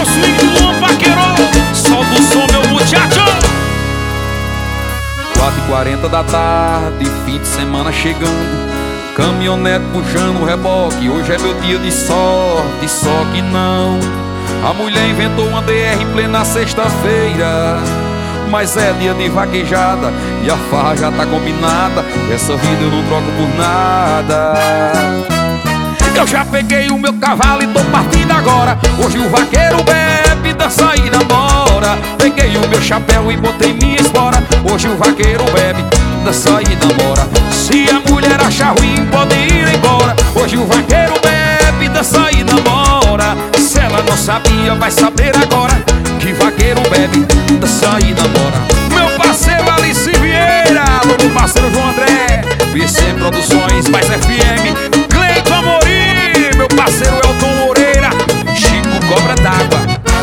o swing do Luan Vaqueiro. Solta o som, meu muchacho. 4h40 da tarde, fim de semana chegando, caminhonete puxando o reboque. Hoje é meu dia de sorte, só que não. A mulher inventou uma DR em plena sexta-feira, mas é dia de vaquejada e a farra já tá combinada. Essa vida eu não troco por nada. Eu já peguei o meu cavalo e tô partindo agora. Hoje o vaqueiro bebe, dança e namora. Peguei o meu chapéu e botei minha espora. Hoje o vaqueiro bebe, dança e namora. Se a mulher achar ruim, pode ir embora. Hoje o vaqueiro bebe, dança e namora. Se ela não sabia, vai saber agora que vaqueiro bebe, dança e namora. Meu parceiro Alice Vieira, meu parceiro João André, BC Produções, Mais FM, Cleiton Amorim, meu parceiro Elton Moreira, Chico Cobra d'Água.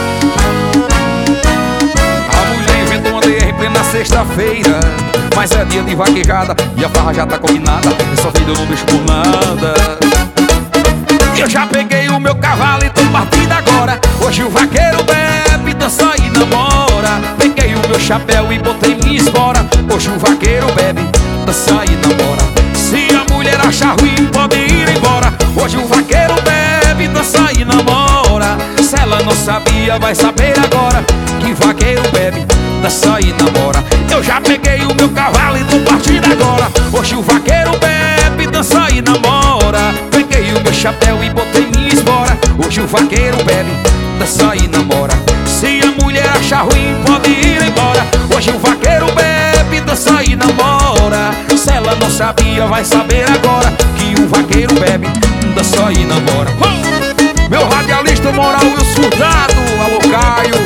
A mulher inventou uma DR em plena sexta-feira, mas é dia de vaquejada e a farra já tá combinada. Essa vida eu não deixo por nada. Eu já peguei o meu cavalo e tô partindo agora. Hoje o vaqueiro bebe, dança e namora. Peguei o meu chapéu e botei minha espora. Hoje o vaqueiro bebe, dança e namora. Se a mulher achar ruim, pode ir embora. Hoje o vaqueiro bebe, dança e namora. Se ela não sabia, vai saber agora que vaqueiro bebe, dança e namora. Eu já peguei o meu cavalo e tô partindo agora. Hoje o vaqueiro bebe, dança e namora. Peguei o meu chapéu e botei minha espora. Hoje o vaqueiro bebe, dança e namora. Se a mulher achar ruim, pode ir embora. Hoje o vaqueiro bebe, dança e namora. Se ela não sabia, vai saber agora que o vaqueiro bebe, dança e namora. Meu radialista moral e o soldado, alô Caio.